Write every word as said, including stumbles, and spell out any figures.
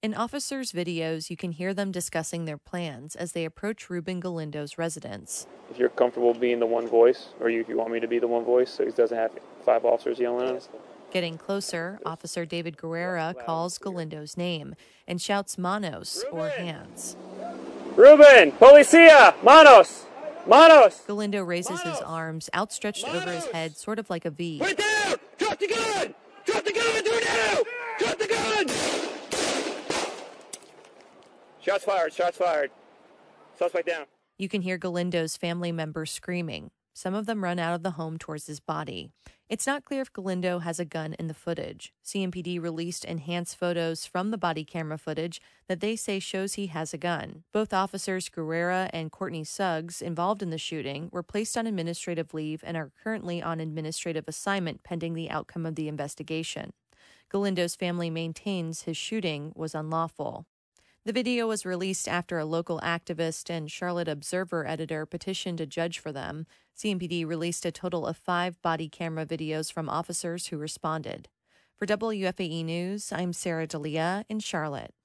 In officers' videos, you can hear them discussing their plans as they approach Ruben Galindo's residence. If you're comfortable being the one voice, or you, if you want me to be the one voice so he doesn't have five officers yelling at us. Getting closer, Officer David Guerrera calls Galindo's name and shouts Manos, or hands. Ruben! Policia! Manos! Manos! Galindo raises his arms outstretched over his head, sort of like a V. Right there! Drop the gun! Drop the gun! Do it now! Drop the gun! Shots fired, shots fired. Suspect down. You can hear Galindo's family members screaming. Some of them run out of the home towards his body. It's not clear if Galindo has a gun in the footage. C M P D released enhanced photos from the body camera footage that they say shows he has a gun. Both officers, Guerrera and Courtney Suggs, involved in the shooting, were placed on administrative leave and are currently on administrative assignment pending the outcome of the investigation. Galindo's family maintains his shooting was unlawful. The video was released after a local activist and Charlotte Observer editor petitioned a judge for them. C M P D released a total of five body camera videos from officers who responded. For W F A E News, I'm Sarah D'Elia in Charlotte.